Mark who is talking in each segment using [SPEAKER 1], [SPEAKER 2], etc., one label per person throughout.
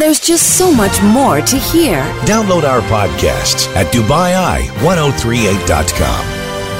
[SPEAKER 1] There's just so much more to hear.
[SPEAKER 2] Download our podcasts at DubaiI1038.com.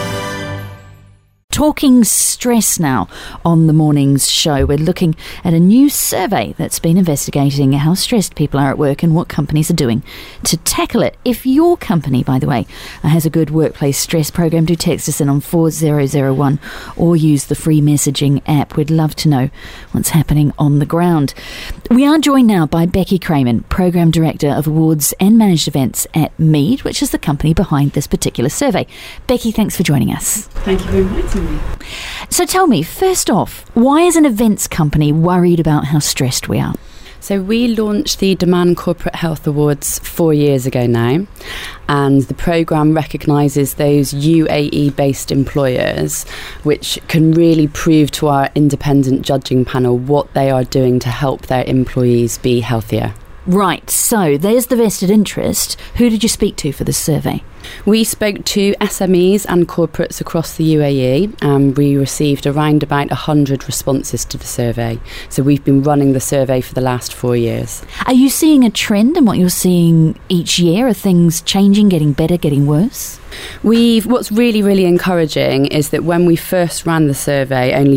[SPEAKER 3] Talking stress now on the morning's show. We're looking at a new survey that's been investigating how stressed people are at work and what companies are doing to tackle it. If your company, by the way, has a good workplace stress program, do text us in on 4001 or use the free messaging app. We'd love to know what's happening on the ground. We are joined now by Becky Crayman, Program Director of Awards and Managed Events at Mead, which is the company behind this particular survey. Becky, thanks for joining us.
[SPEAKER 4] Thank you for inviting me.
[SPEAKER 3] So tell me, first off, why is an events company worried about how stressed we are?
[SPEAKER 4] So we launched the Demand Corporate Health Awards 4 years ago now, and the programme recognises those UAE-based employers which can really prove to our independent judging panel what they are doing to help their employees be healthier.
[SPEAKER 3] Right, so there's the vested interest. Who did you speak to for this survey?
[SPEAKER 4] We spoke to SMEs and corporates across the UAE, and we received around about 100 responses to the survey. So we've been running the survey for the last 4 years.
[SPEAKER 3] Are you seeing a trend in what you're seeing each year? Are things changing, getting better, getting worse?
[SPEAKER 4] What's really, really encouraging is that when we first ran the survey, only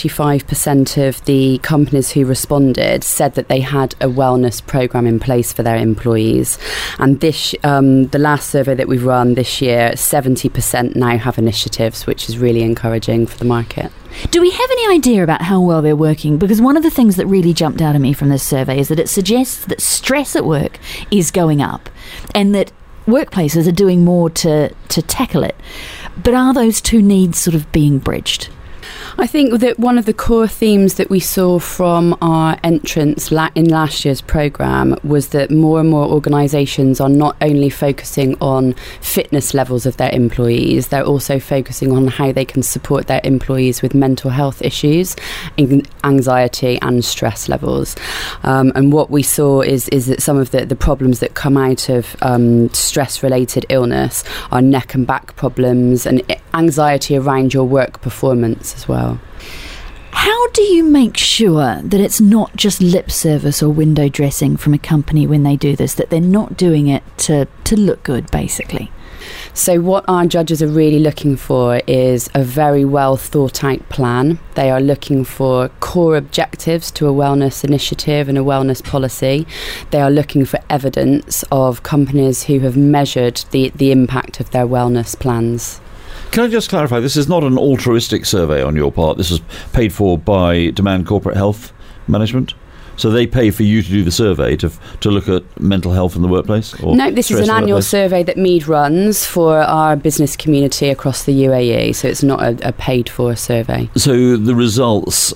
[SPEAKER 4] 45% of the companies who responded said that they had a wellness programme in place for their employees. And this, the last survey that we've run this year, 70% now have initiatives, which is really encouraging for the market.
[SPEAKER 3] Do we have any idea about how well they're working? Because one of the things that really jumped out at me from this survey is that it suggests that stress at work is going up and that workplaces are doing more to tackle it. But are those two needs sort of being bridged?
[SPEAKER 4] I think that one of the core themes that we saw from our entrance in last year's programme was that more and more organisations are not only focusing on fitness levels of their employees, they're also focusing on how they can support their employees with mental health issues, anxiety and stress levels. And what we saw is that some of the problems that come out of stress-related illness are neck and back problems and anxiety around your work performance as well.
[SPEAKER 3] How do you make sure that it's not just lip service or window dressing from a company when they do this, that they're not doing it to look good, basically?
[SPEAKER 4] So what our judges are really looking for is a very well thought out plan. They are looking for core objectives to a wellness initiative and a wellness policy. They are looking for evidence of companies who have measured the impact of their wellness plans.
[SPEAKER 5] Can I just clarify, this is not an altruistic survey on your part. This is paid for by Demand Corporate Health Management? So they pay for you to do the survey to look at mental health in the workplace? Or
[SPEAKER 4] no, this is an annual survey that Mead runs for our business community across the UAE, so it's not a paid-for survey.
[SPEAKER 5] So the results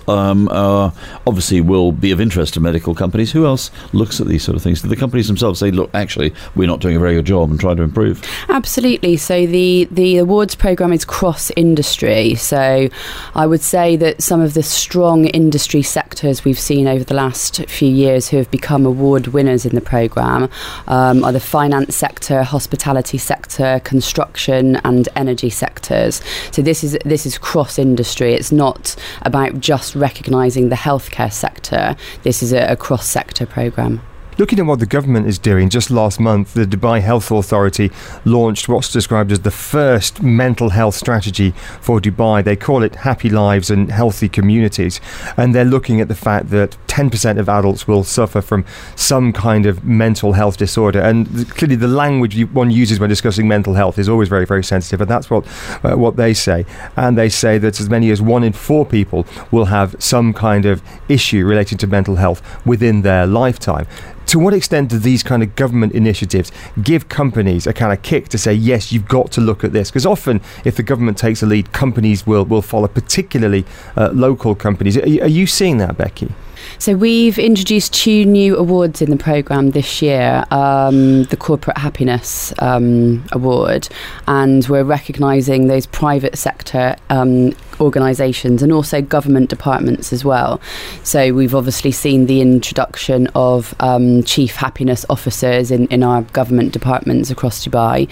[SPEAKER 5] obviously will be of interest to medical companies. Who else looks at these sort of things? Do the companies themselves say, look, actually, we're not doing a very good job and try to improve? Absolutely.
[SPEAKER 4] So the awards programme is cross-industry. So I would say that some of the strong industry sectors we've seen over the last few years who have become award winners in the programme are the finance sector, hospitality sector, construction and energy sectors. So this is cross-industry. It's not about just recognising the healthcare sector. This is a cross-sector programme.
[SPEAKER 6] Looking at what the government is doing, just last month, the Dubai Health Authority launched what's described as the first mental health strategy for Dubai. They call it Happy Lives and Healthy Communities. And they're looking at the fact that 10% of adults will suffer from some kind of mental health disorder. And clearly the language one uses when discussing mental health is always very, very sensitive. And that's what they say. And they say that as many as 1 in 4 people will have some kind of issue relating to mental health within their lifetime. To what extent do these kind of government initiatives give companies a kind of kick to say, yes, you've got to look at this? Because often, if the government takes a lead, companies will follow, particularly local companies. Are you seeing that, Becky?
[SPEAKER 4] So we've introduced 2 new awards in the programme this year, the Corporate Happiness Award, and we're recognising those private sector organisations and also government departments as well. So we've obviously seen the introduction of chief happiness officers in our government departments across Dubai.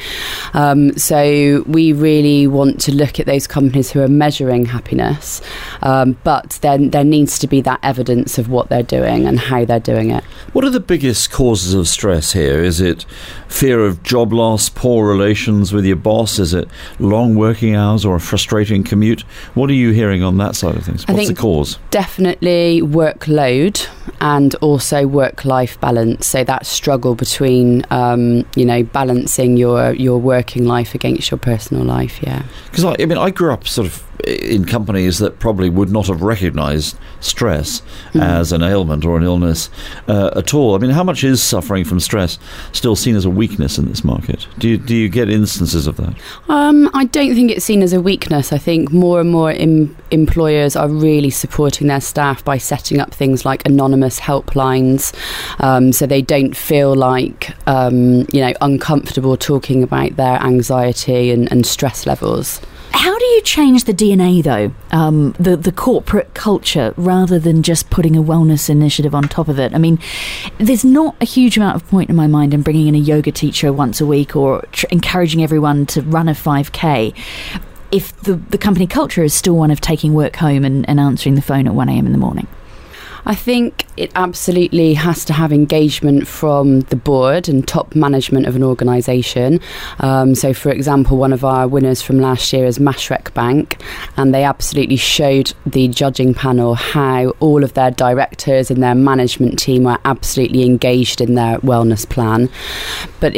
[SPEAKER 4] So we really want to look at those companies who are measuring happiness, but then there needs to be that evidence of what they're doing and how they're doing it.
[SPEAKER 5] What are the biggest causes of stress here? Is it fear of job loss, poor relations with your boss? Is it long working hours or a frustrating commute? What are you hearing on that side of things? What's the cause?
[SPEAKER 4] Definitely workload and also work-life balance. So that struggle between, balancing your working life against your personal life, yeah.
[SPEAKER 5] Because I grew up sort of in companies that probably would not have recognised stress as an ailment or an illness at all. I mean, how much is suffering from stress still seen as a weakness in this market? Do you get instances of that?
[SPEAKER 4] I don't think it's seen as a weakness. I think more and more employers are really supporting their staff by setting up things like anonymous helplines, so they don't feel like uncomfortable talking about their anxiety and stress levels.
[SPEAKER 3] How do you change the DNA, though, the corporate culture, rather than just putting a wellness initiative on top of it? I mean, there's not a huge amount of point in my mind in bringing in a yoga teacher once a week or encouraging everyone to run a 5K if the company culture is still one of taking work home and answering the phone at 1 a.m. in the morning.
[SPEAKER 4] I think it absolutely has to have engagement from the board and top management of an organisation. So, for example, one of our winners from last year is Mashreq Bank, and they absolutely showed the judging panel how all of their directors and their management team were absolutely engaged in their wellness plan. But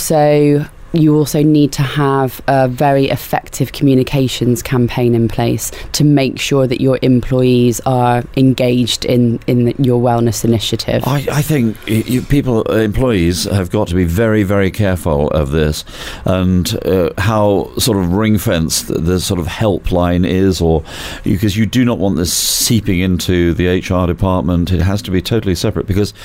[SPEAKER 4] you also need to have a very effective communications campaign in place to make sure that your employees are engaged in your wellness initiative.
[SPEAKER 5] I think employees have got to be very, very careful of this, and how sort of ring-fenced the sort of helpline is, because you do not want this seeping into the HR department. It has to be totally separate, because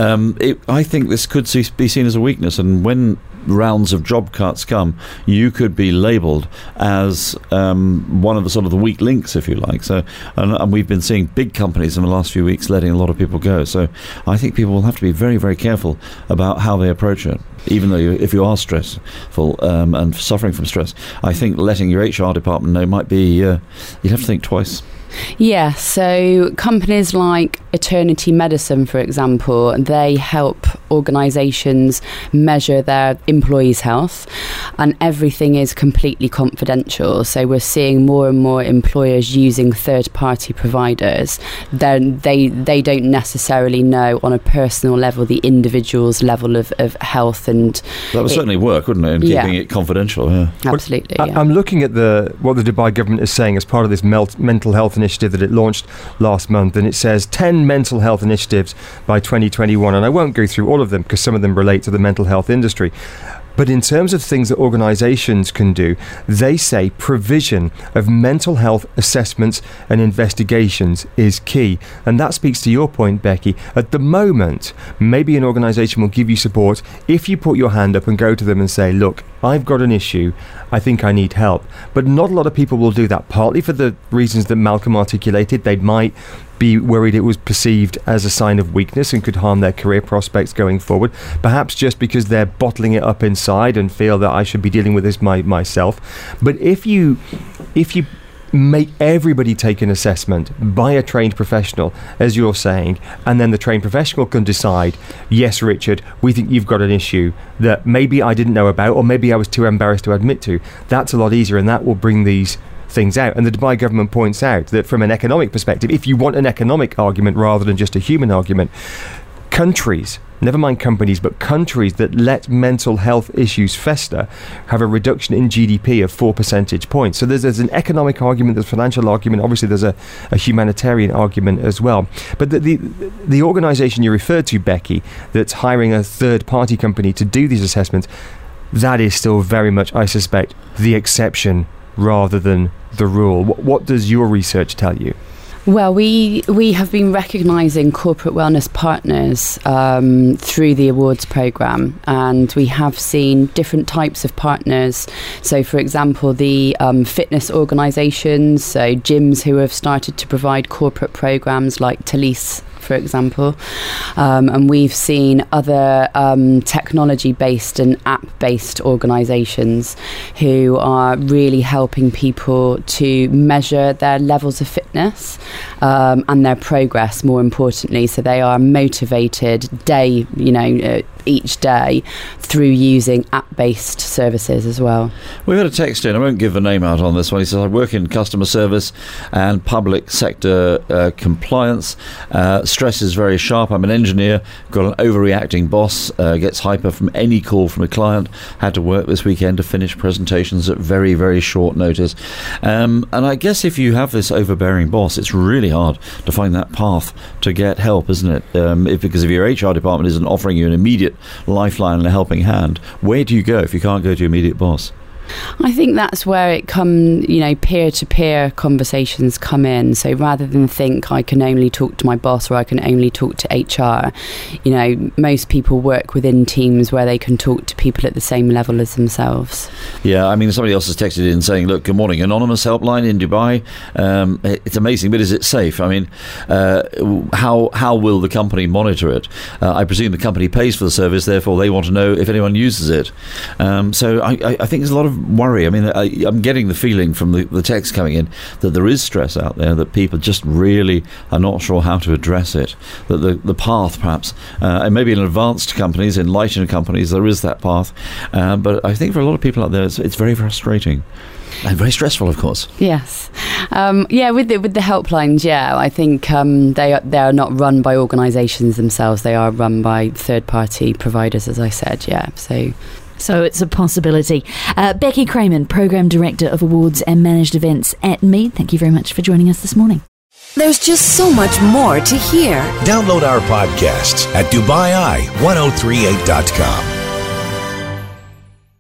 [SPEAKER 5] I think this could be seen as a weakness, and when rounds of job cuts come, you could be labelled as one of the sort of the weak links, if you like. So, and we've been seeing big companies in the last few weeks letting a lot of people go. So I think people will have to be very, very careful about how they approach it. Even though if you are stressful and suffering from stress, I think letting your HR department know might be, you'd have to think twice.
[SPEAKER 4] Yeah, so companies like Eternity Medicine, for example, they help organisations measure their employees' health, and everything is completely confidential. So we're seeing more and more employers using third-party providers. Then they don't necessarily know on a personal level the individual's level of health, and
[SPEAKER 5] that would certainly work, wouldn't it? In keeping it confidential. Yeah,
[SPEAKER 4] absolutely.
[SPEAKER 6] I'm looking at what the Dubai government is saying as part of this mental health initiative that it launched last month, and it says 10 mental health initiatives by 2021, and I won't go through all of them because some of them relate to the mental health industry. But in terms of things that organisations can do, they say provision of mental health assessments and investigations is key. And that speaks to your point, Becky. At the moment, maybe an organisation will give you support if you put your hand up and go to them and say, look, I've got an issue, I think I need help. But not a lot of people will do that, partly for the reasons that Malcolm articulated. They might be worried it was perceived as a sign of weakness and could harm their career prospects going forward. Perhaps just because they're bottling it up inside and feel that I should be dealing with this myself. But if you make everybody take an assessment by a trained professional, as you're saying, and then the trained professional can decide, yes, Richard, we think you've got an issue that maybe I didn't know about, or maybe I was too embarrassed to admit to. That's a lot easier, and that will bring these things out. And the Dubai government points out that from an economic perspective, if you want an economic argument rather than just a human argument, countries, never mind companies, but countries that let mental health issues fester have a reduction in GDP of 4 percentage points. So there's an economic argument, there's a financial argument, obviously there's a humanitarian argument as well. But the organisation you referred to, Becky, that's hiring a third-party company to do these assessments, that is still very much, I suspect, the exception rather than the rule. What does your research tell you?
[SPEAKER 4] Well, we have been recognising corporate wellness partners through the awards programme, and we have seen different types of partners. So, for example, the fitness organisations, so gyms who have started to provide corporate programmes like Talise, for example, and we've seen other technology-based and app-based organisations who are really helping people to measure their levels of fitness and their progress, more importantly. So they are motivated each day through using app-based services as well.
[SPEAKER 5] We've had a text in, I won't give the name out on this one. He says, I work in customer service and public sector compliance. Stress is very sharp. I'm an engineer, got an overreacting boss, gets hyper from any call from a client, had to work this weekend to finish presentations at very, very short notice. And I guess if you have this overbearing boss, it's really hard to find that path to get help, isn't it? Because if your HR department isn't offering you an immediate lifeline and a helping hand, where do you go if you can't go to your immediate boss?
[SPEAKER 4] I think that's where it peer-to-peer conversations come in. So rather than think I can only talk to my boss or I can only talk to HR, most people work within teams where they can talk to people at the same level as themselves.
[SPEAKER 5] Yeah, I mean, somebody else has texted in saying, look, good morning, anonymous helpline in Dubai. It's amazing, but is it safe? I mean, how will the company monitor it? I presume the company pays for the service, therefore they want to know if anyone uses it. So I think there's a lot of worry. I mean, I'm getting the feeling from the text coming in that there is stress out there, that people just really are not sure how to address it, that the path perhaps, and maybe in advanced companies, enlightened companies, there is that path, but I think for a lot of people out there it's very frustrating. And very stressful, of course. Yes.
[SPEAKER 4] With the helplines, I think they are not run by organisations themselves. They are run by third-party providers, as I said,
[SPEAKER 3] So it's a possibility. Becky Crayman, Programme Director of Awards and Managed Events at Mead, thank you very much for joining us this morning.
[SPEAKER 1] There's just so much more to hear.
[SPEAKER 2] Download our podcasts at DubaiEye1038.com.